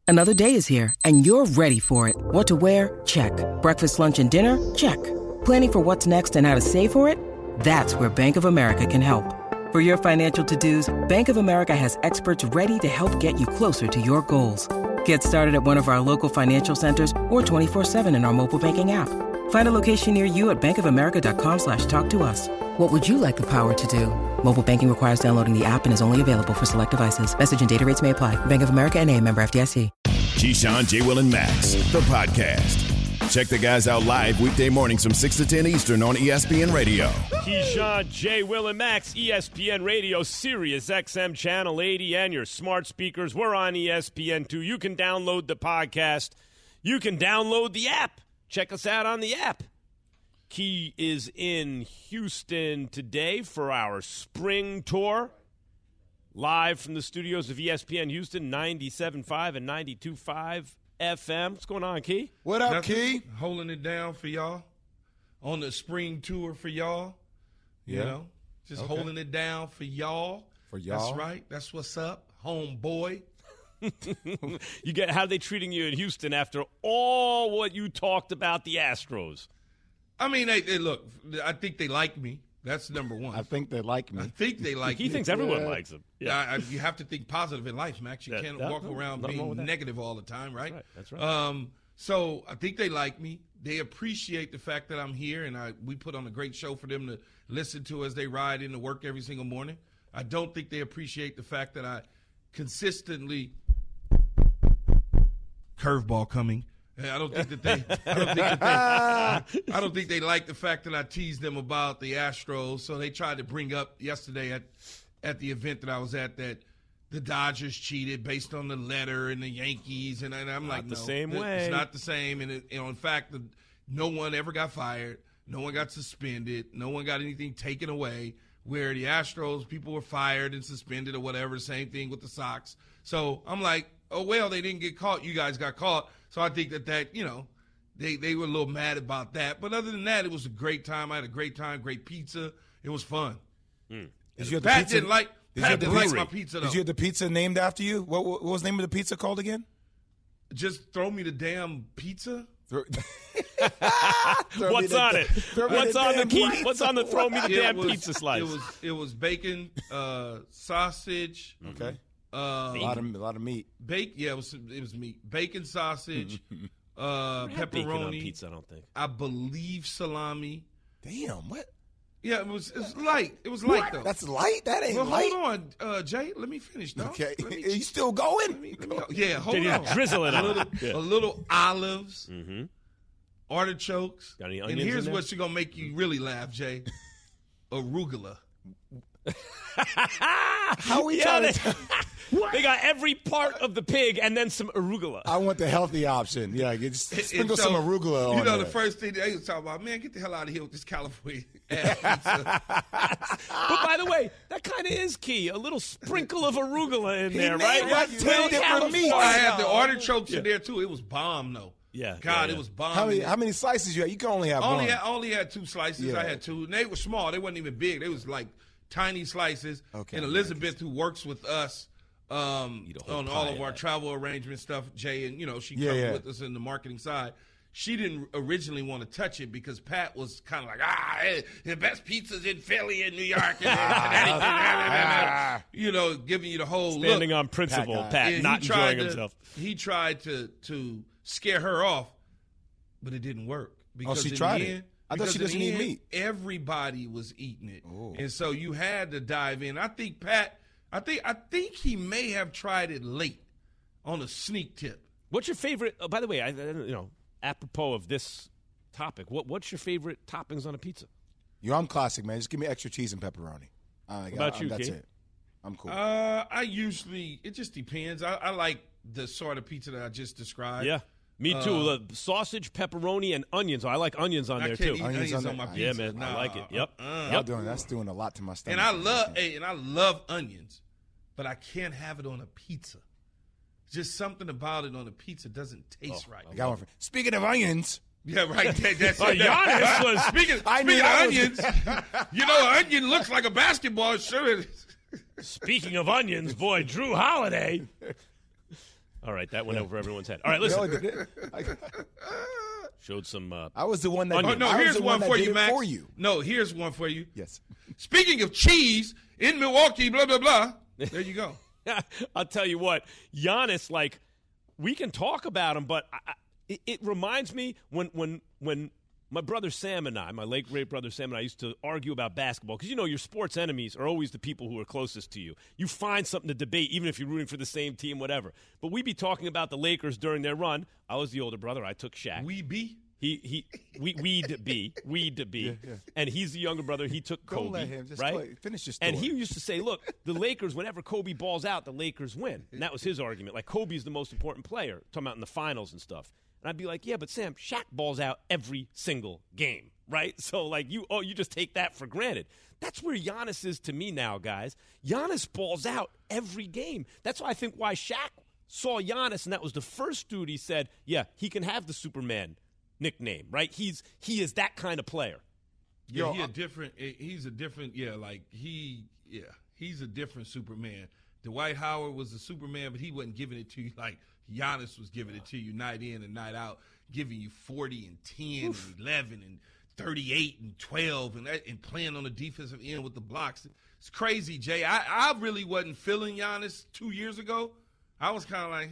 Another day is here, and you're ready for it. What to wear? Check. Breakfast, lunch, and dinner? Check. Planning for what's next and how to save for it? That's where Bank of America can help. For your financial to-dos, Bank of America has experts ready to help get you closer to your goals. Get started at one of our local financial centers or 24/7 in our mobile banking app. Find a location near you at bankofamerica.com/talktous. What would you like the power to do? Mobile banking requires downloading the app and is only available for select devices. Message and data rates may apply. Bank of America N.A., member FDIC. Keyshawn, J. Will, and Max, the podcast. Check the guys out live weekday mornings from 6 to 10 Eastern on ESPN Radio. Keyshawn, J. Will, and Max, ESPN Radio, Sirius XM Channel 80, and your smart speakers. We're on ESPN2. You can download the podcast. You can download the app. Check us out on the app. Key is in Houston today for our spring tour. Live from the studios of ESPN Houston, 97.5 and 92.5 FM. What's going on, Key? What up, Nothing. Key? Holding it down for y'all on the spring tour for y'all. You know, just holding it down for y'all. For y'all? That's right. That's what's up, homeboy. You get how they treating you in Houston after all what you talked about the Astros? I mean, hey, look, I think they like me. That's number one. I think they like me. I think they like He me. thinks everyone likes him. Yeah. You have to think positive in life, Max. You can't walk around being negative all the time, right? That's right. So I think they like me. They appreciate the fact that I'm here, and we put on a great show for them to listen to as they ride into work every single morning. I don't think they appreciate the fact that I consistently curveball coming. I don't think that they. I don't think they like the fact that I teased them about the Astros. So they tried to bring up yesterday at the event that I was at that the Dodgers cheated based on the letter and the Yankees, and I'm like, no, the same way. It's not the same. And in fact, no one ever got fired. No one got suspended. No one got anything taken away. Where the Astros, people were fired and suspended or whatever. Same thing with the Sox. So I'm like, oh well, they didn't get caught. You guys got caught. So I think that they were a little mad about that. But other than that, it was a great time. I had a great time, great pizza. It was fun. Pat didn't like my pizza, though. Did you have the pizza named after you? What was the name of the pizza called again? Just throw me the damn pizza. What's on it? What's on the key? What's on the throw me the damn pizza slice? It was bacon, sausage. Okay. A lot of meat. It was meat. Bacon, sausage, pepperoni. Bacon on pizza, I don't think. I believe salami. Damn, what? Yeah, it was light. It was light, though. That's light? That ain't light. Hold on, Jay. Let me finish, though. Okay. Are you still going? Hold on. Drizzle it a little olives, artichokes. Got any and onions here's in there? what's going to make you really laugh, Jay. Arugula. How we trying to... They got every part of the pig and then some arugula. I want the healthy option. Yeah, just sprinkle some arugula on You know, there. the first thing they was talking about, man, get the hell out of here with this California pizza. But by the way, that kind of is key. A little sprinkle of arugula in there, right? like 10 different meats. I had the artichokes in there, too. It was bomb, though. Yeah. God, yeah. it was bomb. How many slices you had? You can only have one. Only had 2 slices. Yeah. I had 2. And they were small. They wasn't even big. They was like tiny slices. Okay. And Elizabeth, who works with us on all of our that. travel arrangement stuff, Jay, and, she comes with us in the marketing side. She didn't originally want to touch it because Pat was kind of like, the best pizza's in Philly and New York. Giving you the whole Standing look. on principle, Pat, And not he tried enjoying himself. He tried to scare her off, but it didn't work. Because she in tried the it. end, I thought she doesn't eat meat. Everybody was eating it. Oh. And so you had to dive in. I think Pat, I think he may have tried it late on a sneak tip. What's your favorite? Oh, by the way, apropos of this topic, what's your favorite toppings on a pizza? I'm classic, man. Just give me extra cheese and pepperoni. What about you, That's Key? it. I'm cool. It just depends. I like the sort of pizza that I just described. Yeah. Me too. Sausage, pepperoni, and onions. I like onions on there too. Eat onions on my pizza. Yeah, man. I like it. Yep. That's doing a lot to my stomach. And I love onions, but I can't have it on a pizza. Just something about it on a pizza doesn't taste right. I got one Speaking of onions. Yeah, right. That's Giannis was speaking of onions. An onion looks like a basketball. Sure. Speaking of onions, boy, Drew Holiday. All right, that went over everyone's head. All right, listen. Showed some. I was the one that. Oh, no, here's one for you, Max. No, here's one for you. Yes. Speaking of cheese in Milwaukee, blah blah blah. There you go. I'll tell you what, Giannis. Like, we can talk about him, but it reminds me when my brother Sam and I, my late great brother Sam and I, used to argue about basketball because your sports enemies are always the people who are closest to you. You find something to debate, even if you're rooting for the same team, whatever. But we'd be talking about the Lakers during their run. I was the older brother. I took Shaq. We'd be, and he's the younger brother. He took Kobe. Don't let him. Just right? Finish your story. And he used to say, "Look, the Lakers. Whenever Kobe balls out, the Lakers win." And that was his argument. Like, Kobe's the most important player. Talking about in the finals and stuff. And I'd be like, "Yeah, but Sam, Shaq balls out every single game, right? So like, you just take that for granted." That's where Giannis is to me now, guys. Giannis balls out every game. That's why I think why Shaq saw Giannis, and that was the first dude he said, "Yeah, he can have the Superman nickname, right? He is that kind of player." Yeah, he's a different. He's a different Superman. Dwight Howard was the Superman, but he wasn't giving it to you like Giannis was giving it to you night in and night out, giving you 40 and 10 and 11 and 38 and 12 and playing on the defensive end with the blocks. It's crazy, Jay. I really wasn't feeling Giannis 2 years ago. I was kind of like,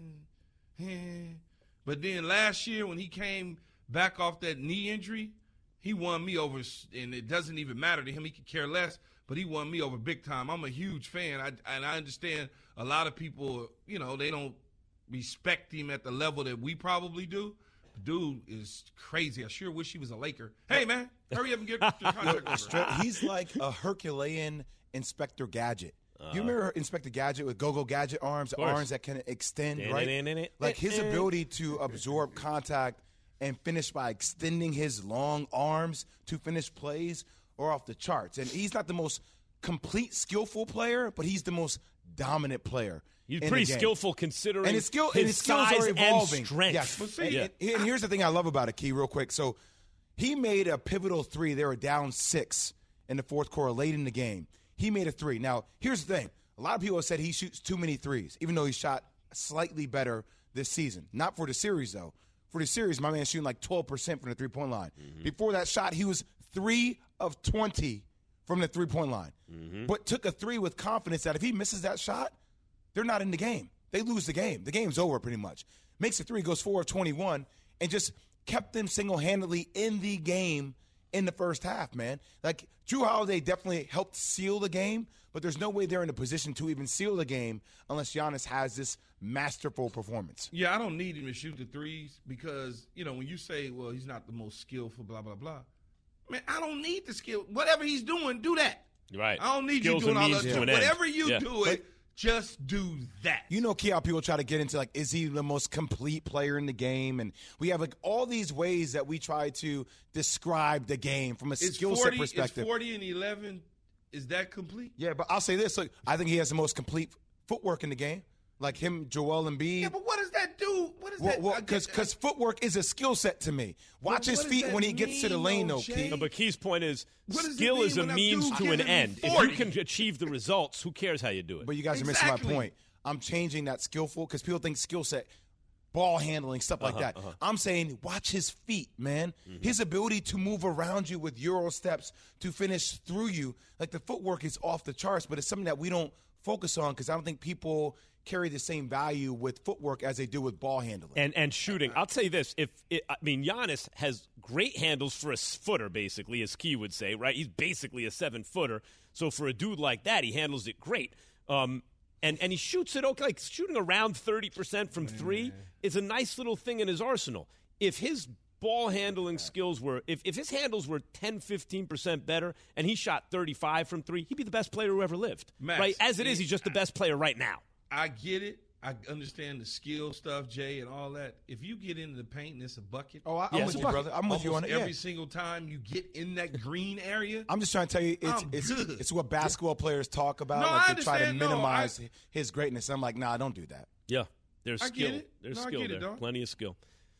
But then last year when he came back off that knee injury, he won me over, and it doesn't even matter to him. He could care less, but he won me over big time. I'm a huge fan, and I understand a lot of people, they don't respect him at the level that we probably do. Dude is crazy. I sure wish he was a Laker. Hey, man, hurry up and get your contract over. He's like a Herculean Inspector Gadget. You remember Inspector Gadget with Go-Go Gadget arms that can extend, right? Like his ability to absorb contact and finish by extending his long arms to finish plays are off the charts. And he's not the most complete, skillful player, but he's the most dominant player. He's pretty skillful considering his skills size are evolving. And strength. Yes. And here's the thing I love about it, Key, real quick. So he made a pivotal three. They were down 6 in the fourth quarter, late in the game. He made a 3. Now, here's the thing. A lot of people have said he shoots too many threes, even though he shot slightly better this season. Not for the series, though. For the series, my man's shooting like 12% from the three-point line. Mm-hmm. Before that shot, he was 3 of 20 from the three-point line. Mm-hmm. But took a 3 with confidence that if he misses that shot, they're not in the game. They lose the game. The game's over pretty much. Makes a 3, goes 4 of 21, and just kept them single-handedly in the game in the first half, man. Like, Jrue Holiday definitely helped seal the game, but there's no way they're in a position to even seal the game unless Giannis has this masterful performance. Yeah, I don't need him to shoot the threes because, when you say, well, he's not the most skillful, blah, blah, blah. Man, I don't need the skill. Whatever he's doing, do that. Right. I don't need you doing all that. Whatever you do it, just do that. Key, how people try to get into, like, is he the most complete player in the game? And we have, like, all these ways that we try to describe the game from a skill set perspective. Is 40 and 11, is that complete? Yeah, but I'll say this. Look, I think he has the most complete footwork in the game. Like him, Joel Embiid. Yeah, but what does that do? What is that? Because footwork is a skill set to me. Watch his feet when he gets to the lane, though, Key. No, but Key's point is skill is a means to an end. If you can achieve the results, who cares how you do it? But you guys are missing my point. I'm changing that skillful because people think skill set, ball handling, stuff like that. I'm saying watch his feet, man. Mm-hmm. His ability to move around you with Euro steps to finish through you. Like, the footwork is off the charts, but it's something that we don't focus on because I don't think people carry the same value with footwork as they do with ball handling. And shooting. I'll tell you this. Giannis has great handles for a footer, basically, as Key would say, right? He's basically a 7-footer. So for a dude like that, he handles it great. And he shoots it okay. Like, shooting around 30% from 3 is a nice little thing in his arsenal. If his ball handling skills were, if his handles were 10, 15% better and he shot 35 from 3, he'd be the best player who ever lived. Max, right? As it is, he's just the best player right now. I get it. I understand the skill stuff, Jay, and all that. If you get into the paint and it's a bucket. I'm with you, brother. I'm with you on it. Every single time you get in that green area. I'm just trying to tell you, it's what basketball players talk about. They try to minimize his greatness. I'm like, nah, don't do that. Yeah, there's skill. Get it. There's I skill get it, there. dog. Plenty of skill.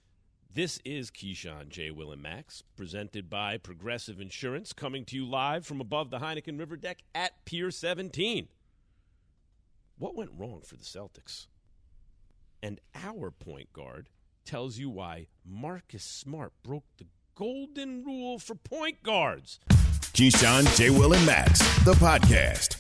This is Keyshawn, J. Will, and Max, presented by Progressive Insurance, coming to you live from above the Heineken River Deck at Pier 17. What went wrong for the Celtics? And our point guard tells you why Marcus Smart broke the golden rule for point guards. Keyshawn, J. Will, and Max, the podcast.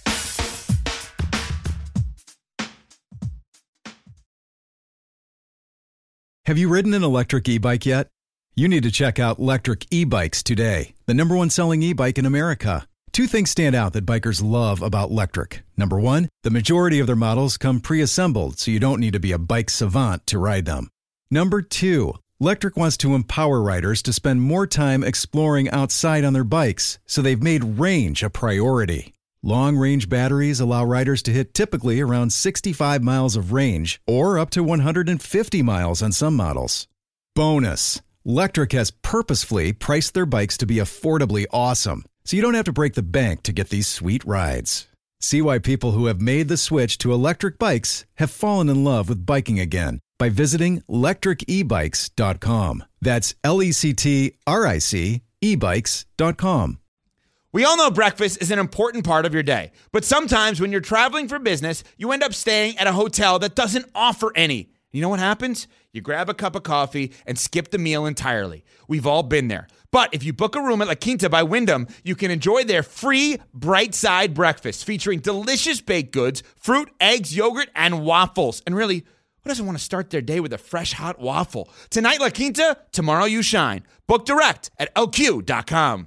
Have you ridden an electric e-bike yet? You need to check out Lectric E-Bikes today, the #1 selling e-bike in America. Two things stand out that bikers love about Lectric. Number one, the majority of their models come pre-assembled, so you don't need to be a bike savant to ride them. Number two, Lectric wants to empower riders to spend more time exploring outside on their bikes, so they've made range a priority. Long-range batteries allow riders to hit typically around 65 miles of range, or up to 150 miles on some models. Bonus, Lectric has purposefully priced their bikes to be affordably awesome, so you don't have to break the bank to get these sweet rides. See why people who have made the switch to electric bikes have fallen in love with biking again by visiting lectricebikes.com. That's LECTRIC ebikes.com. We all know breakfast is an important part of your day, but sometimes when you're traveling for business, you end up staying at a hotel that doesn't offer any. You know what happens? You grab a cup of coffee and skip the meal entirely. We've all been there. But if you book a room at La Quinta by Wyndham, you can enjoy their free Bright Side breakfast featuring delicious baked goods, fruit, eggs, yogurt, and waffles. And really, who doesn't want to start their day with a fresh, hot waffle? Tonight, La Quinta, tomorrow you shine. Book direct at LQ.com.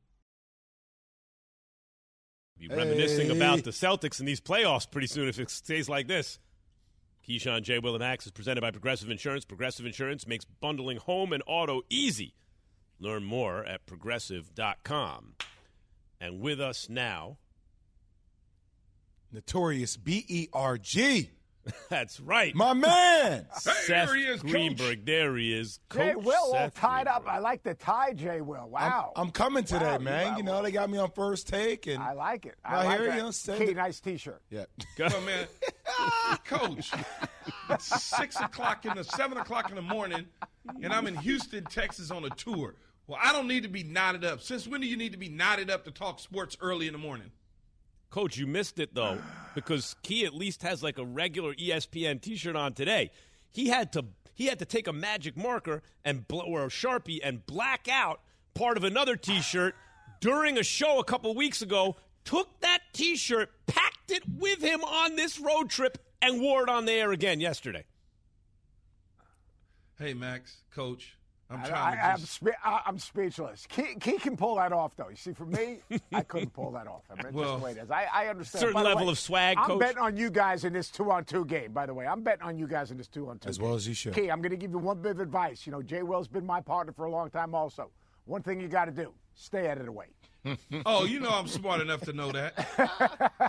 Be reminiscing about the Celtics in these playoffs pretty soon if it stays like this. Keyshawn, J. Will, and Max is presented by Progressive Insurance. Progressive Insurance makes bundling home and auto easy. Learn more at Progressive.com. And with us now, Notorious B.E.R.G. That's right. My man. Seth there he is, Greenberg. Coach. There he is. Jay Coach Will all Seth tied up. Greenberg. I like the tie, Jay Will. Wow. I'm coming today, Wow, man. You know, they got me on First Take. And I like it. Right I like here, it. you know, send Key, it. nice T-shirt. Yeah. Oh, man. Coach, it's 7 o'clock in the morning, and I'm in Houston, Texas on a tour. Well, I don't need to be knotted up. Since when do you need to be knotted up to talk sports early in the morning? Coach, you missed it, though, because Key at least has like a regular ESPN T-shirt on today. He had to take a magic marker or a Sharpie and black out part of another T-shirt during a show a couple weeks ago, took that T-shirt, packed it with him on this road trip, and wore it on the air again yesterday. Hey, Max, Coach, I'm speechless. Key can pull that off, though. You see, for me, I couldn't pull that off. I mean, Well, just the way it is. I understand. Certain By the level way, of swag, I'm Coach. betting on you guys in this 2-on-2 game, by the way. I'm betting on you guys in this 2-on-2 As game. well as you should. Key, I'm going to give you one bit of advice. You know, Jay Will's been my partner for a long time also. One thing you got to do, stay out of the way. Oh, you know I'm smart enough to know that.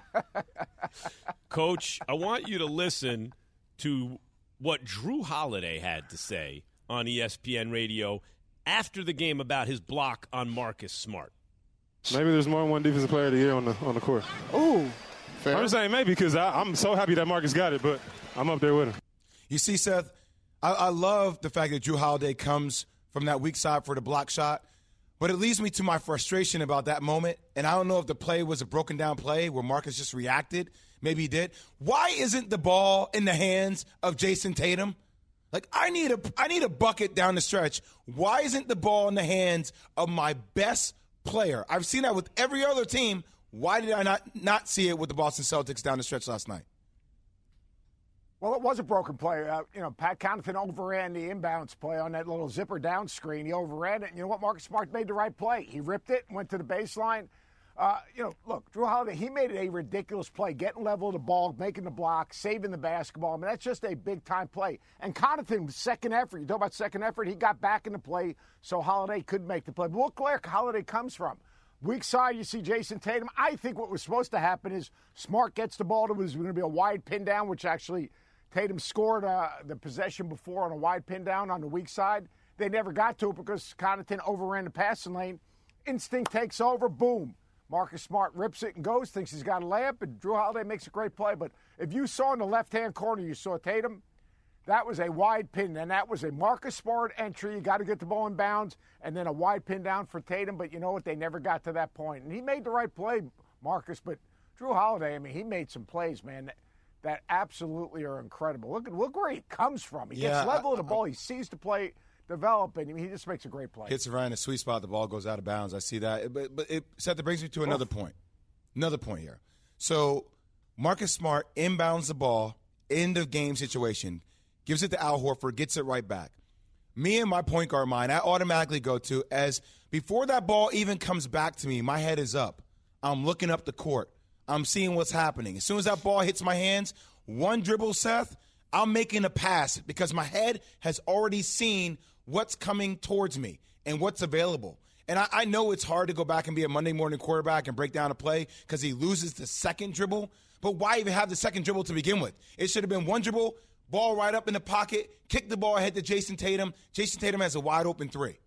Coach, I want you to listen to what Drew Holiday had to say on ESPN Radio after the game about his block on Marcus Smart. Maybe there's more than one defensive player of the year on the court. Ooh. I'm just saying maybe because I'm so happy that Marcus got it, but I'm up there with him. You see, Seth, I love the fact that Drew Holiday comes from that weak side for the block shot, but it leads me to my frustration about that moment, and I don't know if the play was a broken down play where Marcus just reacted. Maybe he did. Why isn't the ball in the hands of Jason Tatum? Like, I need a bucket down the stretch. Why isn't the ball in the hands of my best player? I've seen that with every other team. Why did I not see it with the Boston Celtics down the stretch last night? Well, it was a broken play. Pat Connaughton overran the inbounds play on that little zipper down screen. He overran it. And you know what? Marcus Smart made the right play. He ripped it, went to the baseline. Look, Drew Holiday, he made it a ridiculous play, getting level of the ball, making the block, saving the basketball. I mean, that's just a big-time play. And Connaughton, second effort. You talk about second effort, he got back in the play, so Holiday could make the play. But look where Holiday comes from. Weak side, you see Jason Tatum. I think what was supposed to happen is Smart gets the ball. It was going to be a wide pin down, which actually Tatum scored the possession before on a wide pin down on the weak side. They never got to it because Connaughton overran the passing lane. Instinct takes over, boom. Marcus Smart rips it and goes, thinks he's got a layup, and Drew Holiday makes a great play. But if you saw in the left-hand corner, you saw Tatum, that was a wide pin, and that was a Marcus Smart entry. You got to get the ball in bounds, and then a wide pin down for Tatum. But you know what? They never got to that point. And he made the right play, Marcus. But Drew Holiday, I mean, he made some plays, man. that absolutely are incredible. Look where he comes from. He gets level of the ball. He sees the play develop, and he just makes a great play. Hits around the sweet spot. The ball goes out of bounds. I see that. But Seth, that brings me to another point. Another point here. So Marcus Smart inbounds the ball, end of game situation, gives it to Al Horford, gets it right back. Me and my point guard mind, I automatically go to, as before that ball even comes back to me, my head is up. I'm looking up the court. I'm seeing what's happening. As soon as that ball hits my hands, one dribble, Seth, I'm making a pass because my head has already seen what's coming towards me and what's available. And I know it's hard to go back and be a Monday morning quarterback and break down a play because he loses the second dribble. But why even have the second dribble to begin with? It should have been one dribble, ball right up in the pocket, kick the ball ahead to Jason Tatum. Jason Tatum has a wide open three.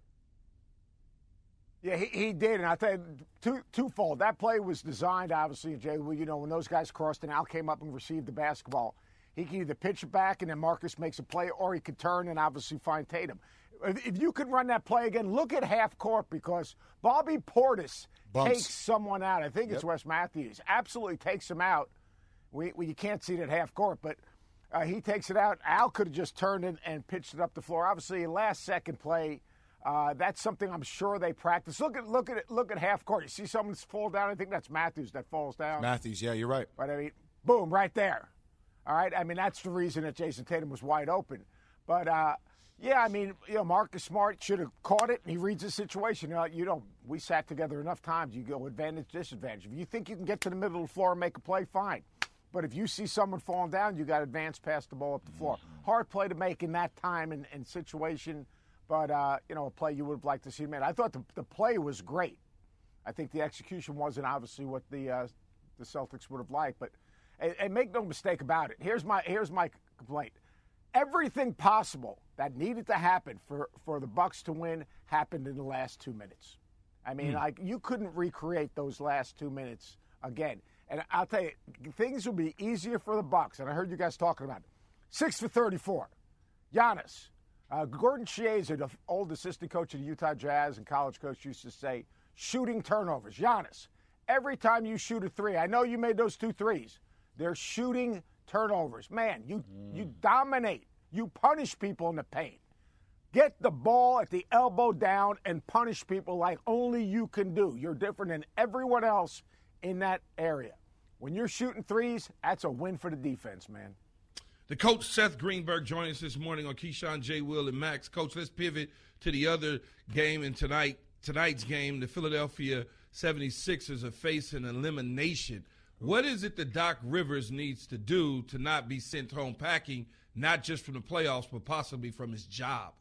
Yeah, he did, and I tell you, twofold. That play was designed, obviously, Jay, when those guys crossed and Al came up and received the basketball, he can either pitch it back and then Marcus makes a play, or he could turn and obviously find Tatum. If you could run that play again, look at half court because Bobby Portis takes someone out. I think it's Wes Matthews. Absolutely takes him out. You can't see it at half court, but he takes it out. Al could have just turned it and pitched it up the floor. Obviously, last second play. That's something I'm sure they practice. Look at half court. You see someone fall down. I think that's Matthews that falls down. Matthews, yeah, you're right. But I mean, boom, right there. All right. I mean, that's the reason that Jason Tatum was wide open. But yeah, I mean, Marcus Smart should have caught it, and he reads the situation. We sat together enough times. You go advantage, disadvantage. If you think you can get to the middle of the floor and make a play, fine. But if you see someone falling down, you got to advance past the ball up the floor. Hard play to make in that time and situation. But, a play you would have liked to see made. I thought the play was great. I think the execution wasn't obviously what the Celtics would have liked. But and make no mistake about it. Here's my complaint. Everything possible that needed to happen for the Bucks to win happened in the last 2 minutes. I mean, you couldn't recreate those last 2 minutes again. And I'll tell you, things will be easier for the Bucks. And I heard you guys talking about it. 6 for 34. Giannis. Gordon Chiesa, the old assistant coach of the Utah Jazz and college coach, used to say, shooting turnovers. Giannis, every time you shoot a three, I know you made those 2 threes. They're shooting turnovers. Man, you dominate. You punish people in the paint. Get the ball at the elbow down and punish people like only you can do. You're different than everyone else in that area. When you're shooting threes, that's a win for the defense, man. The coach, Seth Greenberg, joining us this morning on Keyshawn, J. Will, and Max. Coach, let's pivot to the other game in tonight's game. The Philadelphia 76ers are facing elimination. What is it that Doc Rivers needs to do to not be sent home packing, not just from the playoffs, but possibly from his job?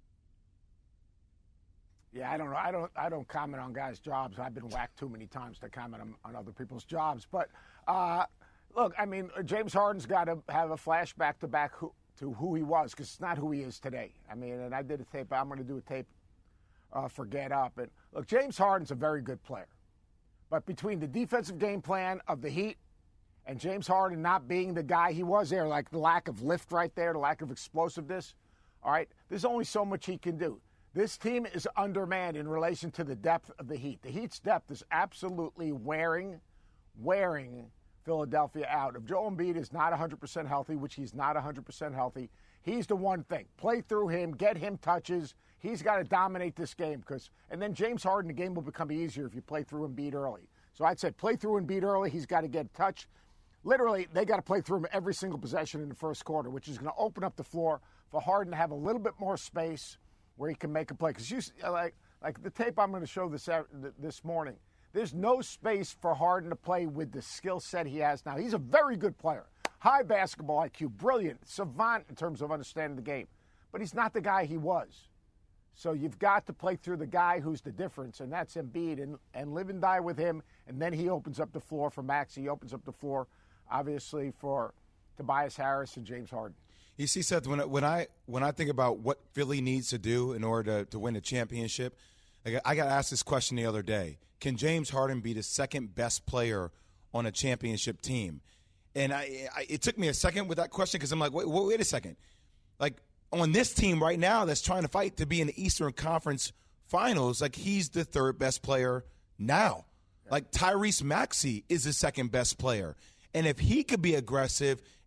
Yeah, I don't know. I don't comment on guys' jobs. I've been whacked too many times to comment on other people's jobs. But look, I mean, James Harden's got to have a flashback to who he was, because it's not who he is today. I mean, and I did a tape. I'm going to do a tape for Get Up. And look, James Harden's a very good player. But between the defensive game plan of the Heat and James Harden not being the guy he was there, like the lack of lift right there, the lack of explosiveness, all right, there's only so much he can do. This team is undermanned in relation to the depth of the Heat. The Heat's depth is absolutely wearing Philadelphia out. If Joel Embiid is not 100% healthy, which he's not 100% healthy, he's the one thing. Play through him, get him touches. He's got to dominate this game, and then James Harden, the game will become easier if you play through Embiid early. So I'd say play through Embiid early. He's got to get a touch. Literally, they got to play through him every single possession in the first quarter, which is going to open up the floor for Harden to have a little bit more space where he can make a play. Because you like the tape I'm going to show this morning, there's no space for Harden to play with the skill set he has now. He's a very good player, high basketball IQ, brilliant, savant in terms of understanding the game. But he's not the guy he was. So you've got to play through the guy who's the difference, and that's Embiid, and live and die with him. And then he opens up the floor for Max. He opens up the floor, obviously, for Tobias Harris and James Harden. You see, Seth, when I think about what Philly needs to do in order to win a championship, I got asked this question the other day. Can James Harden be the second best player on a championship team? And it took me a second with that question because I'm like, wait a second. Like, on this team right now that's trying to fight to be in the Eastern Conference Finals, like, he's the third best player now. Like, Tyrese Maxey is the second best player. And if he could be aggressive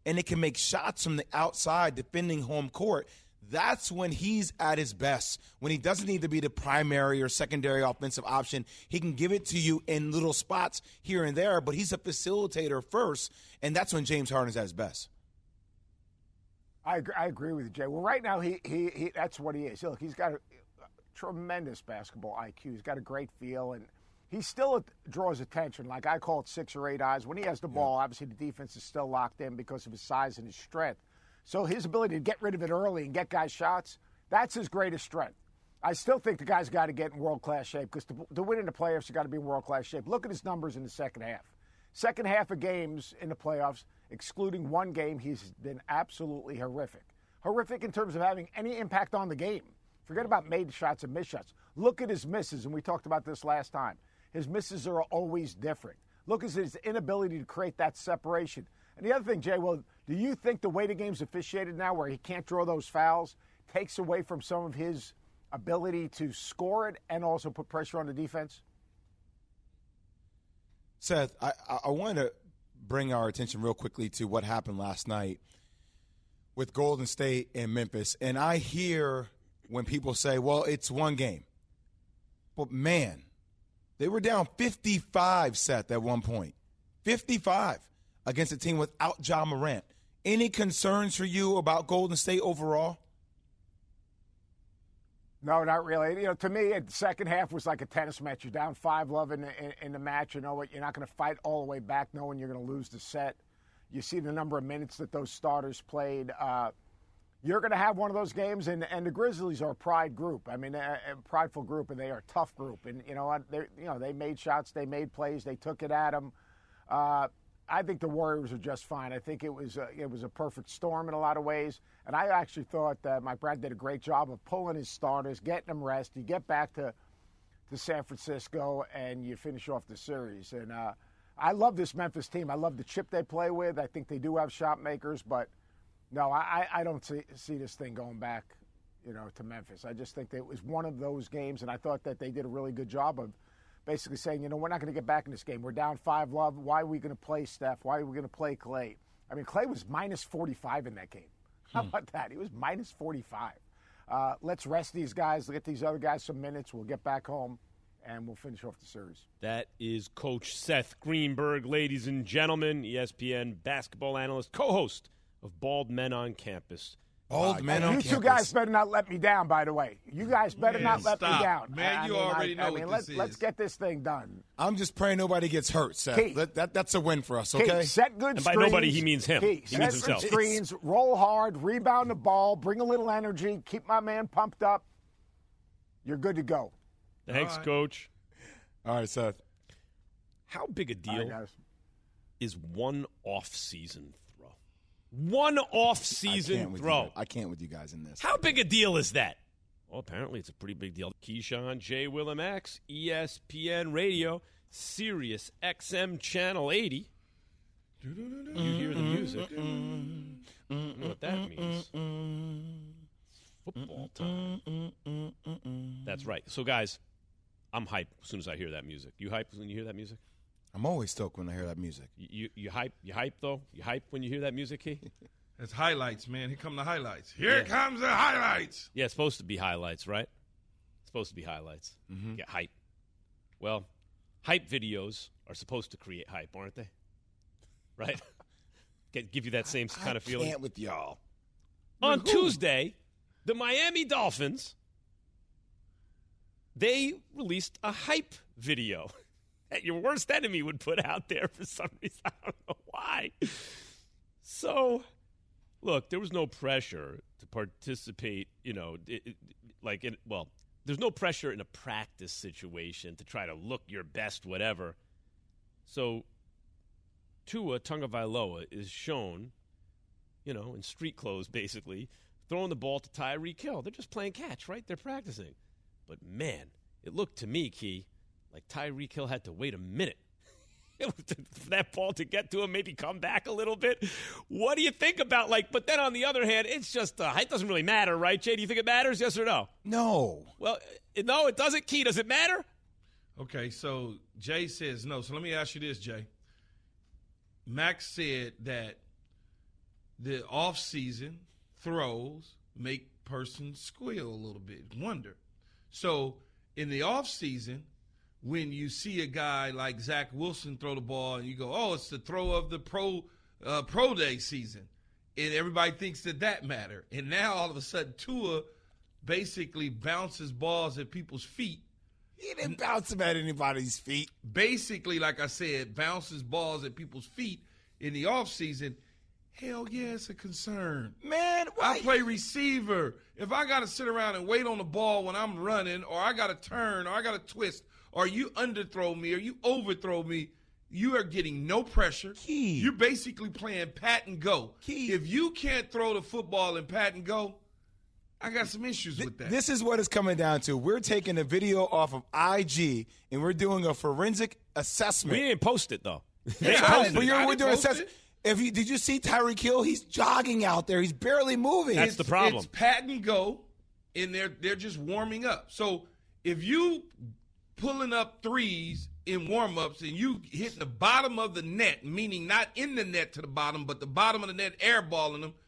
and it can make shots from the outside defending home court, that's when he's at his best. When he doesn't need to be the primary or secondary offensive option, he can give it to you in little spots here and there, but he's a facilitator first, and that's when James Harden is at his best. I agree with you, Jay. Well, right now, he that's what he is. Look, he's got a tremendous basketball IQ. He's got a great feel, and he still draws attention. Like I call it 6 or 8 eyes. When he has the ball, obviously the defense is still locked in because of his size and his strength. So his ability to get rid of it early and get guys shots, that's his greatest strength. I still think the guy's got to get in world-class shape because to win in the playoffs, you got to be in world-class shape. Look at his numbers in the second half. Second half of games in the playoffs, excluding one game, he's been absolutely horrific. Horrific in terms of having any impact on the game. Forget about made shots and missed shots. Look at his misses, and we talked about this last time. His misses are always different. Look at his inability to create that separation. And the other thing, Jay, well, do you think the way the game's officiated now, where he can't draw those fouls, takes away from some of his ability to score it and also put pressure on the defense? Seth, I want to bring our attention real quickly to what happened last night with Golden State and Memphis. And I hear when people say, well, it's one game. But, man, they were down 55, Seth, at one point. 55 against a team without Ja Morant. Any concerns for you about Golden State overall? No, not really. You know, to me, the second half was like a tennis match. You're down 5-love in the match. You know what? You're not going to fight all the way back knowing you're going to lose the set. You see the number of minutes that those starters played. You're going to have one of those games, and the Grizzlies are a pride group. I mean, a prideful group, and they are a tough group. And you know what? They made shots, they made plays, they took it at them. I think the Warriors are just fine. I think it was a perfect storm in a lot of ways. And I actually thought that Mike Brown did a great job of pulling his starters, getting them rest. You get back to San Francisco, and you finish off the series. And I love this Memphis team. I love the chip they play with. I think they do have shot makers. But, no, I don't see this thing going back, to Memphis. I just think that it was one of those games, and I thought that they did a really good job of basically saying, we're not going to get back in this game. We're down 5-love. Why are we going to play Steph? Why are we going to play Clay? I mean, Clay was minus 45 in that game. How about that? He was minus 45. Let's rest these guys, get these other guys some minutes. We'll get back home, and we'll finish off the series. That is Coach Seth Greenberg, ladies and gentlemen, ESPN basketball analyst, co-host of Bald Men on Campus. Bald Men on Campus. You two guys better not let me down, by the way. You guys better not let me down. Man, already know what this is. Let's get this thing done. I'm just praying nobody gets hurt, Seth. That's a win for us, okay? Set good screens. And by nobody, he means him. He means himself. Set good screens, roll hard, rebound the ball, bring a little energy, keep my man pumped up. You're good to go. Thanks, Coach. All right, Seth. How big a deal is one off-season throw? One off-season throw. I can't with you guys in this. How big a deal is that? Well, apparently it's a pretty big deal. Keyshawn, J. Willem X, ESPN Radio, Sirius XM Channel 80. You hear the music. You know what that means. Football time. That's right. So, guys, I'm hyped as soon as I hear that music. You hyped when you hear that music? I'm always stoked when I hear that music. You hype? You hype, though? You hype when you hear that music, Key? It's highlights, man. Here come the highlights. Here comes the highlights. Yeah, it's supposed to be highlights, right? It's supposed to be highlights. Get hype. Well, hype videos are supposed to create hype, aren't they? Right? Give you that same kind of feeling. I can't with y'all. On Tuesday, the Miami Dolphins, they released a hype video that your worst enemy would put out there for some reason. I don't know why. So, look, there was no pressure to participate, there's no pressure in a practice situation to try to look your best, whatever. So, Tua Tagovailoa is shown, in street clothes, basically, throwing the ball to Tyreek Hill. They're just playing catch, right? They're practicing. But, man, it looked to me, Key, like Tyreek Hill had to wait a minute for that ball to get to him, maybe come back a little bit. What do you think about, but then on the other hand, it's just, it doesn't really matter, right, Jay? Do you think it matters, yes or no? No. Well, no, it doesn't, Key. Does it matter? Okay, so Jay says no. So let me ask you this, Jay. Max said that the off-season throws make persons squeal a little bit, wonder. So in the off-season, when you see a guy like Zach Wilson throw the ball and you go, oh, it's the throw of the pro day season, and everybody thinks that matter. And now all of a sudden Tua basically bounces balls at people's feet. He didn't bounce them at anybody's feet. Basically, like I said, bounces balls at people's feet in the offseason. Hell yeah, it's a concern. Man, why? I play receiver. If I got to sit around and wait on the ball when I'm running, or I got to turn, or I got to twist, or you underthrow me, or you overthrow me, you are getting no pressure. Key. You're basically playing pat and go. Key. If you can't throw the football and pat and go, I got some issues with that. This is what it's coming down to. We're taking a video off of IG, and we're doing a forensic assessment. We didn't post it, though. But we're doing assessment. Did you see Tyreek Hill? He's jogging out there. He's barely moving. That's the problem. It's pat and go, and they're just warming up. So if you pulling up threes in warm-ups and you hitting the bottom of the net, meaning not in the net to the bottom, but the bottom of the net airballing them,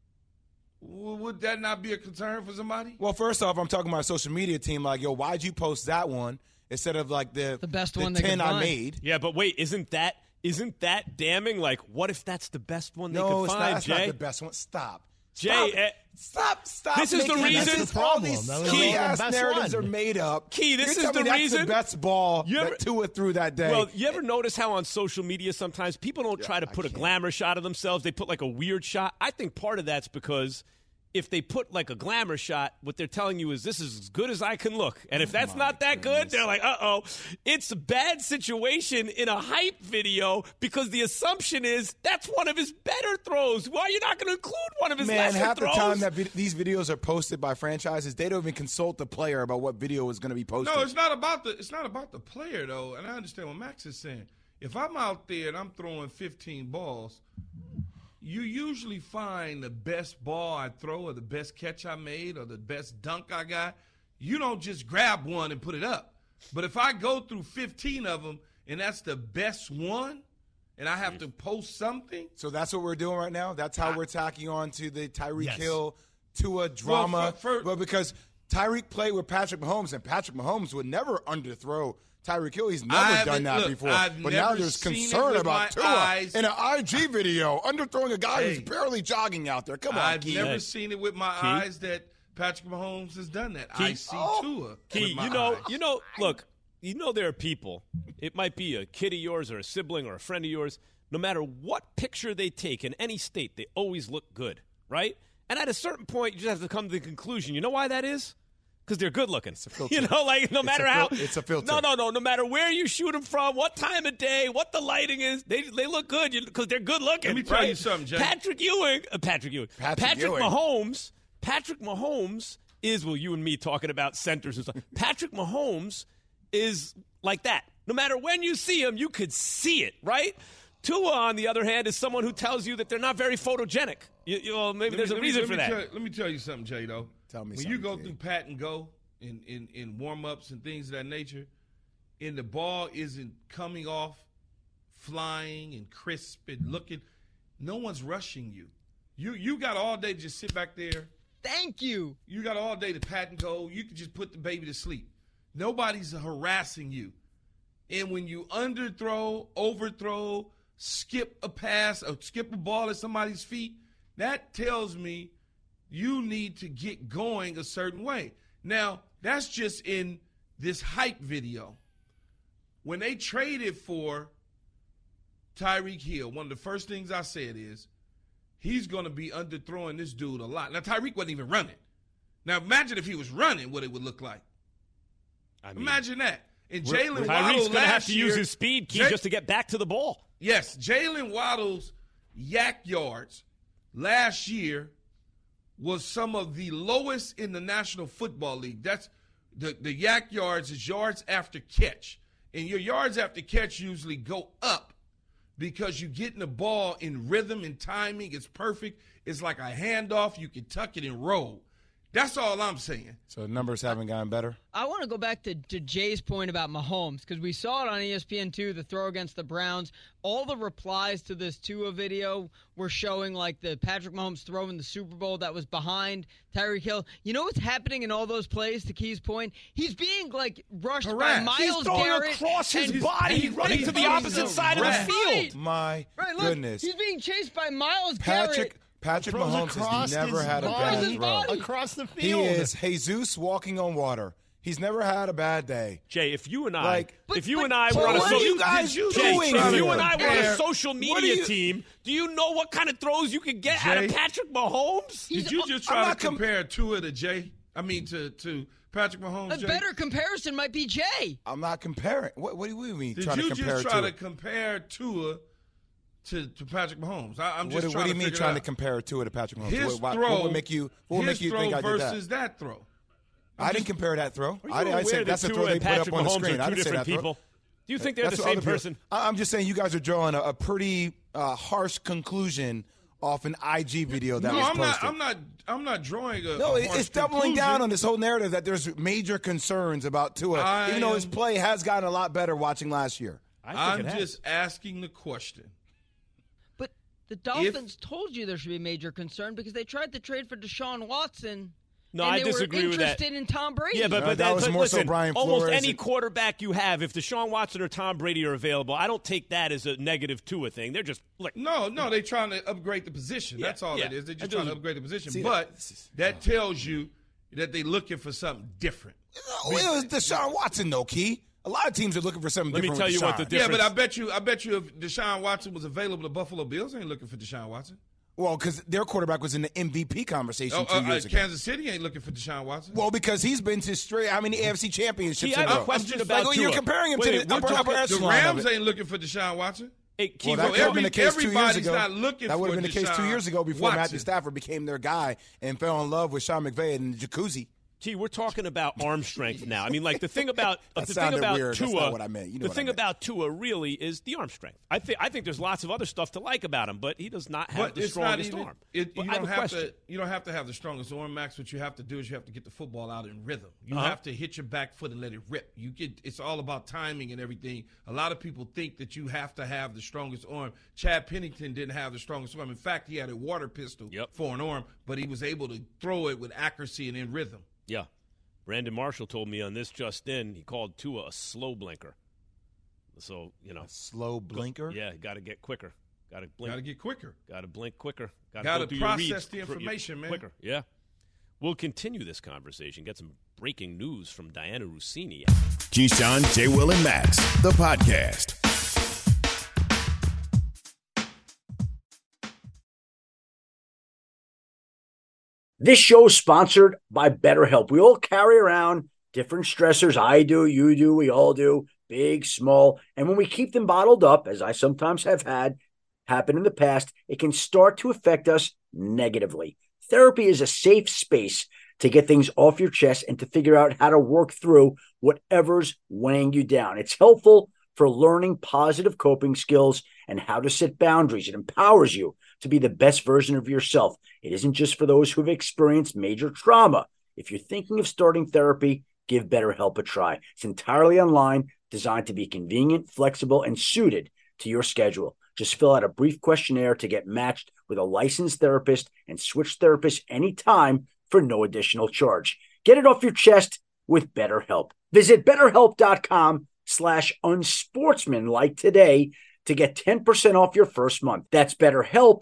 would that not be a concern for somebody? Well, first off, I'm talking about a social media team. Like, yo, why'd you post that one instead of like the best the one they 10 could I find? made? Yeah, but wait, isn't that damning? Like, what if that's the best one they No, could it's find, not. Jay? That's not the best one. Stop. Jay, Stop. This is the making- reason- This is all these That was silly the ass best narratives one. are made up. Key, this You're is telling the me reason- That's the best ball You ever- that Tua threw that day. Well, you ever notice how on social media sometimes people don't try to put a glamour shot of themselves? They put like a weird shot. I think part of that's because if they put like a glamour shot, what they're telling you is this is as good as I can look. And if that's not that good, they're like, uh-oh. It's a bad situation in a hype video because the assumption is that's one of his better throws. Why are you not going to include one of his Man, lesser half throws? the time that these videos are posted by franchises, they don't even consult the player about what video is going to be posted. No, it's not about the player though, and I understand what Max is saying. If I'm out there and I'm throwing 15 balls, you usually find the best ball I throw or the best catch I made or the best dunk I got. You don't just grab one and put it up. But if I go through 15 of them and that's the best one and I have to post something. So that's what we're doing right now? That's how we're tacking on to the Tyreek Hill Tua drama. Well, because Tyreek played with Patrick Mahomes, and Patrick Mahomes would never underthrow Tyreek Hill. He's never done that before. But now there's concern about Tua in an IG video, underthrowing a guy who's barely jogging out there. Come on, I've Key. never seen it with my eyes that Patrick Mahomes has done that. I see Tua. Key, with my eyes. Look, there are people, it might be a kid of yours or a sibling or a friend of yours, no matter what picture they take in any state, they always look good, right? And at a certain point, you just have to come to the conclusion, you know why that is? Because they're good looking. It's a filter. You know, like no matter how. It's a filter. No. No matter where you shoot them from, what time of day, what the lighting is, they look good because they're good looking. Let me tell right? you something, Jay. Patrick Mahomes is, well, you and me talking about centers and stuff. Patrick Mahomes is like that. No matter when you see him, you could see it, right? Tua, on the other hand, is someone who tells you that they're not very photogenic. Maybe there's a reason for that. Let me tell you something, Jay, though. Tell me when something, you go Jay. through pat and go in warm-ups and things of that nature, and the ball isn't coming off flying and crisp and looking, no one's rushing you. You got all day to just sit back there. Thank you. You got all day to pat and go. You can just put the baby to sleep. Nobody's harassing you. And when you underthrow, overthrow, skip a pass, or skip a ball at somebody's feet, that tells me you need to get going a certain way. Now, that's just in this hype video. When they traded for Tyreek Hill, one of the first things I said is, he's going to be underthrowing this dude a lot. Now, Tyreek wasn't even running. Now, imagine if he was running, what it would look like. Imagine that. And Jalen Waddle Tyreek's going to have to year, use his speed, Key, just to get back to the ball. Yes, Jalen Waddle's yak yards last year was some of the lowest in the National Football League. That's the yak yards is yards after catch. And your yards after catch usually go up because you're getting the ball in rhythm and timing. It's perfect. It's like a handoff. You can tuck it and roll. That's all I'm saying. So the numbers haven't gotten better? I want to go back to Jay's point about Mahomes, because we saw it on ESPN2, the throw against the Browns. All the replies to this Tua video were showing, like, the Patrick Mahomes throw in the Super Bowl that was behind Tyreek Hill. You know what's happening in all those plays, to Key's point? He's being, like, rushed by Myles He's throwing Garrett. across his body, running to the opposite side of the field. My goodness. He's being chased by Myles Garrett. Patrick Mahomes has never had a bad throw. Across the He field. is Jesus walking on water. He's never had a bad day. Jay, if you and I, Like, were on a what are you guys doing if you here? and I were on a Yeah. social media team, do you know what kind of throws you could get out of Jay? Patrick Mahomes? Did you just try to compare Tua to Jay? I mean, to Patrick Mahomes, A Jay? better comparison might be Jay. I'm not comparing. What do you mean? Did trying you to compare just try to to compare Tua to Patrick Mahomes? I'm just what trying do you to mean figure trying it to out. compare Tua to Patrick Mahomes? His what throw, would make you think I did versus that? throw. I didn't compare that throw. Are you I said aware that's that a throw Tua they and put up Patrick on the Mahomes screen. are I two didn't say different that throw. people? Do you think they're That's the what same other people- person? I'm just saying you guys are drawing a pretty harsh conclusion off an IG video that No, was I'm posted. not. I'm not drawing a. No, a harsh it's doubling conclusion. down on this whole narrative that there's major concerns about Tua, even though his play has gotten a lot better watching last year. I'm just asking the question. But the Dolphins told you there should be major concern because they tried to trade for Deshaun Watson. No, and I they disagree were with that. interested in Tom Brady. Yeah, but that was more so listen, Brian almost Flores any and- quarterback you have, if Deshaun Watson or Tom Brady are available, I don't take that as a negative Tua thing. They're just like No, they're trying to upgrade the position. Yeah, That's all yeah. it is. They're just And trying to those- upgrade the position. See, But that tells you that they're looking for something different. Oh, it was Deshaun Watson, though, Key. A lot of teams are looking for something Let me different. tell you with what the Deshaun. difference. Yeah, but I bet you if Deshaun Watson was available, the Buffalo Bills ain't looking for Deshaun Watson. Well, because their quarterback was in the MVP conversation 2 years ago. Kansas City ain't looking for Deshaun Watson. Well, because he's been to how many AFC championships Key, I in a have a row? question Like, about well, Tua. you're comparing him Wait, to the we're upper talking- the echelon of Rams it. ain't looking for Deshaun Watson. Hey, Key, Well, that real could have been the quick. case 2 years everybody's ago. not looking that would have for been the case 2 Deshaun years ago before Watson. Matthew Stafford became their guy and fell in love with Sean McVay in the jacuzzi. T, we're talking about arm strength now. I mean, like the thing about That the thing sounded about weird. That's Tua. not what I meant. You know the what I thing meant. about Tua really is the arm strength. I think there's lots of other stuff to like about him, but he does not have But the it's not strongest even. arm. You But I have don't a have question. to. You don't have to have the strongest arm, Max. What you have to do is you have to get the football out in rhythm. You Uh-huh. have to hit your back foot and let it rip. It's all about timing and everything. A lot of people think that you have to have the strongest arm. Chad Pennington didn't have the strongest arm. In fact, he had a water pistol for an arm, but he was able to throw it with accuracy and in rhythm. Yeah. Brandon Marshall told me on this just in, he called Tua a slow blinker. So, Slow blinker? Yeah, got to get quicker. Got to blink. Got to get quicker. Got to blink quicker. Got go to through your process reads the information, man. quicker. Yeah. We'll continue this conversation. Get some breaking news from Diana Rossini. Keyshawn, J. Will, and Max, the podcast. This show is sponsored by BetterHelp. We all carry around different stressors. I do, you do, we all do, big, small. And when we keep them bottled up, as I sometimes have had happen in the past, it can start to affect us negatively. Therapy is a safe space to get things off your chest and to figure out how to work through whatever's weighing you down. It's helpful for learning positive coping skills and how to set boundaries. It empowers you to be the best version of yourself. It isn't just for those who have experienced major trauma. If you're thinking of starting therapy, give BetterHelp a try. It's entirely online, designed to be convenient, flexible, and suited to your schedule. Just fill out a brief questionnaire to get matched with a licensed therapist and switch therapists anytime for no additional charge. Get it off your chest with BetterHelp. Visit BetterHelp.com/unsportsmanlike today to get 10% off your first month. That's BetterHelp,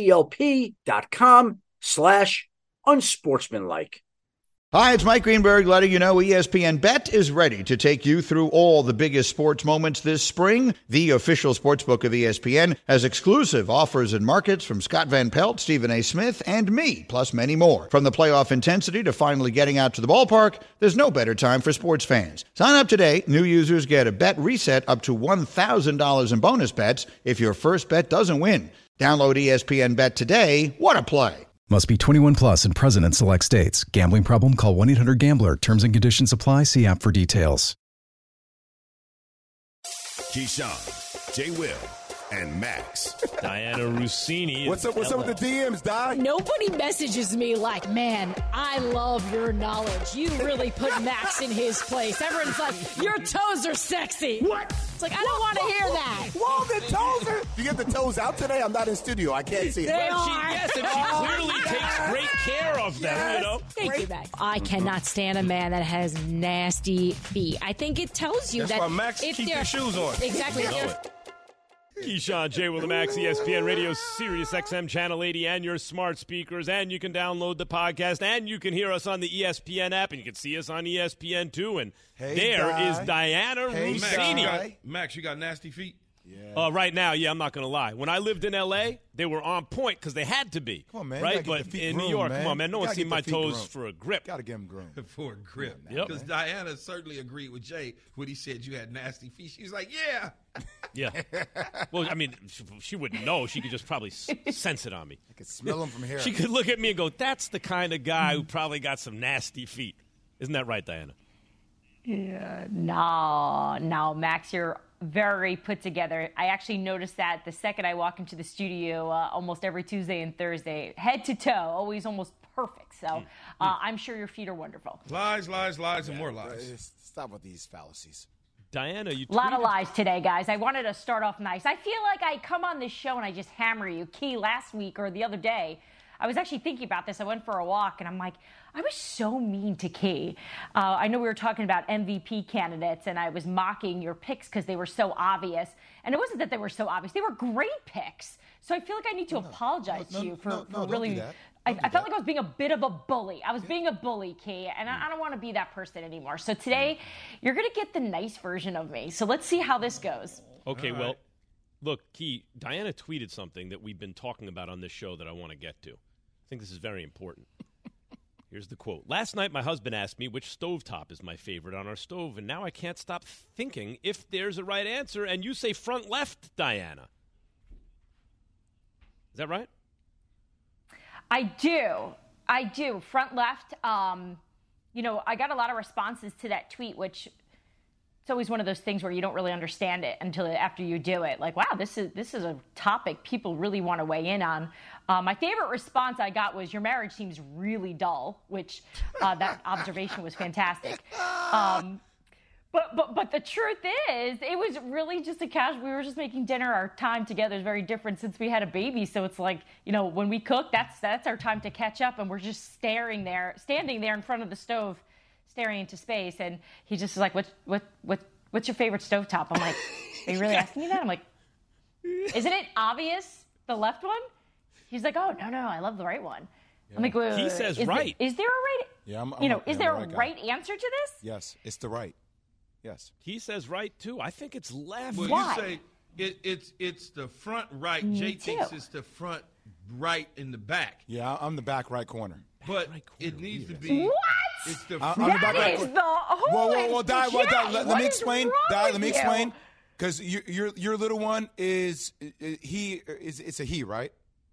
HELP.com/unsportsmanlike. Hi, it's Mike Greenberg letting you know ESPN Bet is ready to take you through all the biggest sports moments this spring. The official sportsbook of ESPN has exclusive offers and markets from Scott Van Pelt, Stephen A. Smith, and me, plus many more. From the playoff intensity to finally getting out to the ballpark, there's no better time for sports fans. Sign up today. New users get a bet reset up to $1,000 in bonus bets if your first bet doesn't win. Download ESPN Bet today. What a play. Must be 21 plus and present in select states. Gambling problem? Call 1-800-GAMBLER. Terms and conditions apply. See app for details. Keyshawn, J. Will, and Max. Diana Rossini. What's up with the DMs, Di? Nobody messages me like, man, I love your knowledge. You really put Max in his place. Everyone's like, your toes are sexy. What? It's like, I don't want to hear that. Whoa, the toes are... You get the toes out today? I'm not in studio. I can't see it. Yes, and she clearly takes great care of them, you know? Thank you, Max. I cannot stand a man that has nasty feet. I think it tells you That's that... why Max if keep they're- your shoes on. Exactly. You know If- it. Keyshawn, J. Will the Max, ESPN Radio, Sirius XM Channel 80, and your smart speakers. And you can download the podcast, and you can hear us on the ESPN app, and you can see us on ESPN2. And there is Diana Rossini. Max, you got nasty feet? Right now, I'm not going to lie. When I lived in L.A., they were on point because they had to be. Come on, man. Right? You gotta get But the feet in New groomed, York, man. come on, man. No You one's gotta seen get my the feet toes groomed. for a grip. Got to get them groomed. For a grip. Yep. Because Diana certainly agreed with Jay when he said you had nasty feet. She was like, yeah. Yeah. Well, I mean, she wouldn't know. She could just probably sense it on me. I could smell them from here. She could look at me and go, that's the kind of guy who probably got some nasty feet. Isn't that right, Diana? Yeah, no, Max, you're very put together. I actually noticed that the second I walk into the studio almost every Tuesday and Thursday, head to toe, always almost perfect. So I'm sure your feet are wonderful. Lies, and more lies. Stop with these fallacies. Diana, you A lot of lies today, guys. I wanted to start off nice. I feel like I come on this show and I just hammer you. Key, last week or the other day, I was actually thinking about this. I went for a walk, and I'm like, I was so mean to Key. I know we were talking about MVP candidates, and I was mocking your picks because they were so obvious. And it wasn't that they were so obvious. They were great picks. So I feel like I need to apologize to you for really... do that. I felt like I was being a bit of a bully. I was being a bully, Key, and I don't want to be that person anymore. So today, you're going to get the nice version of me. So let's see how this goes. Okay, well, look, Key, Diana tweeted something that we've been talking about on this show that I want to get to. I think this is very important. Here's the quote. Last night, my husband asked me which stovetop is my favorite on our stove, and now I can't stop thinking if there's a right answer, and you say front left, Diana. Is that right? I do. Front left. You know, I got a lot of responses to that tweet, which it's always one of those things where you don't really understand it until after you do it. Like, wow, this is a topic people really want to weigh in on. My favorite response I got was, your marriage seems really dull, which that observation was fantastic. But the truth is, it was really just a casual. We were just making dinner. Our time together is very different since we had a baby. So it's like, you know, when we cook, that's our time to catch up, and we're just standing there in front of the stove, staring into space. And he just is like, what's your favorite stovetop? I'm like, are you really asking me that? I'm like, isn't it obvious, the left one? He's like, oh, no, I love the right one. Yeah. I'm like, wait, he says right. Is there a right? Yeah, is there a right answer to this? Yes, it's the right. Yes. He says right, too. I think it's left. Well, Why? you say it's the front right. Jay thinks it's the front right in the back. Yeah, I'm the back right corner. But it needs to be. What? It's the I'm front the back right corner. Whoa, Di, let me explain. Di, let me explain. Because your little one it's a he, right?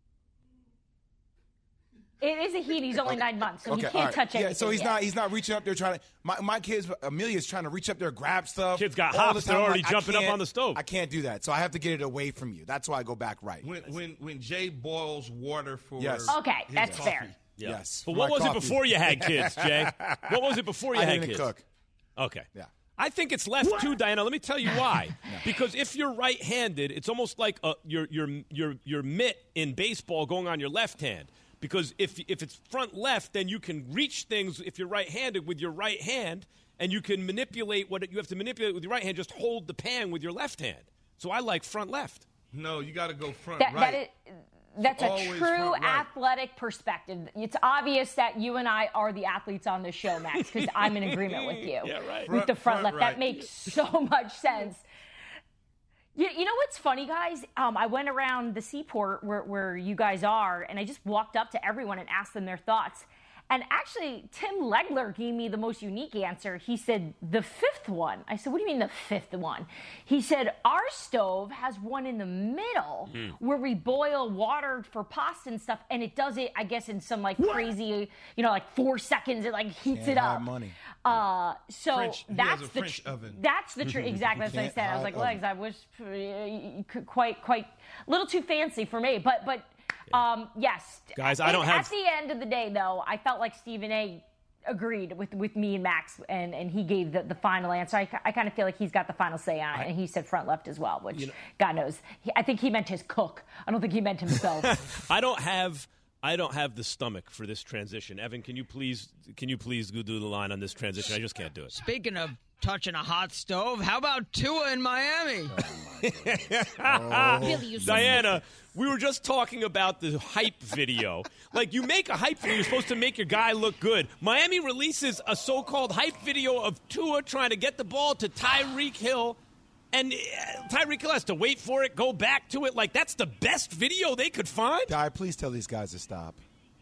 It is a he, and he's only 9 months, so he can't right. touch anything. Yeah, so he's not reaching up there trying to. My kids, Amelia's trying to reach up there, grab stuff. Kids got all hops. the time. They're already Like, jumping up on the stove. I can't do that, so I have to get it away from you. That's why I go back right. When Jay boils water for Okay, that's coffee. fair. Yeah. Yes. But what was coffee. it before you had kids, Jay? What was it before you had didn't kids? Cook. Okay. Yeah. I think it's left too, Diana. Let me tell you why. Because if you're right-handed, it's almost like your mitt in baseball going on your left hand. Because if it's front left, then you can reach things if you're right-handed with your right hand, and you can manipulate what you have to manipulate with your right hand. Just hold the pan with your left hand. So I like front left. No, you got to go front right. That's a Always true front right. athletic perspective. It's obvious that you and I are the athletes on this show, Max, because I'm in agreement with you. Yeah, right. With the front left. right. That makes so much sense. You know what's funny, guys? I went around the seaport where you guys are, and I just walked up to everyone and asked them their thoughts. And actually, Tim Legler gave me the most unique answer. He said, the fifth one. I said, what do you mean the fifth one? He said, our stove has one in the middle where we boil water for pasta and stuff, and it does it, I guess, in some like crazy, 4 seconds, it like heats it up. Money. So French, that's he has a the French oven. That's the truth. Exactly. That's what I said. I was like, Legs, I was quite a little too fancy for me. But yes. Guys, I don't have. At the end of the day, though, I felt like Stephen A. agreed with me and Max, and he gave the final answer. I kind of feel like he's got the final say on it, and he said front left as well, which God knows. I think he meant his cook. I don't think he meant himself. I don't have the stomach for this transition. Evan, can you please go do the line on this transition? I just can't do it. Speaking of touching a hot stove, how about Tua in Miami? Diana, we were just talking about the hype video. Like, you make a hype video, you're supposed to make your guy look good. Miami releases a so-called hype video of Tua trying to get the ball to Tyreek Hill, and Tyreek Hill has to wait for it, go back to it. Like, that's the best video they could find? Di, please tell these guys to stop.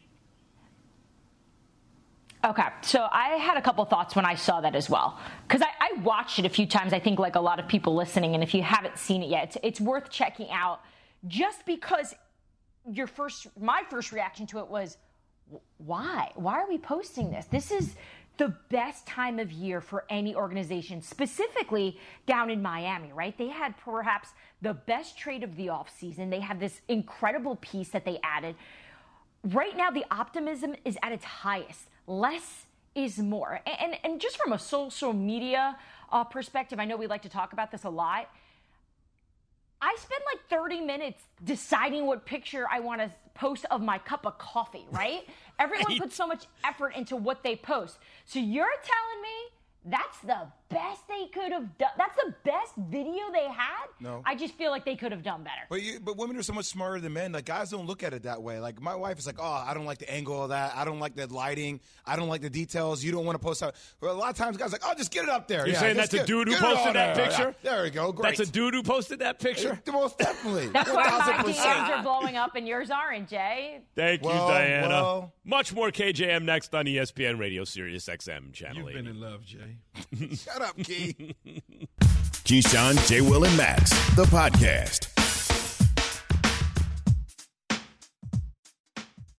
Okay, so I had a couple thoughts when I saw that as well. Because I watched it a few times, I think like a lot of people listening, and if you haven't seen it yet, it's worth checking out just because my first reaction to it was, why? Why are we posting this? This is the best time of year for any organization, specifically down in Miami, right? They had perhaps the best trade of the offseason. They have this incredible piece that they added. Right now, the optimism is at its highest. Less is more. And just from a social media perspective, I know we like to talk about this a lot. I spend like 30 minutes deciding what picture I want to post of my cup of coffee, right? Everyone puts so much effort into what they post. So you're telling me that's the best they could have done? That's the best video they had? No. I just feel like they could have done better. But women are so much smarter than men. Like, guys don't look at it that way. Like, my wife is like, oh, I don't like the angle of that. I don't like the lighting. I don't like the details. You don't want to post out. But a lot of times guys are like, oh, just get it up there. You're saying that's a dude who posted that picture? Yeah. There we go. Great. That's a dude who posted that picture? Most definitely. That's why my DMs are blowing up and yours aren't, Jay. Thank you, Diana. Much more KJM next on ESPN Radio, Sirius XM Channel 80. You've been in love, Jay. Shut up, Key. Keyshawn, J. Will, and Max, the podcast.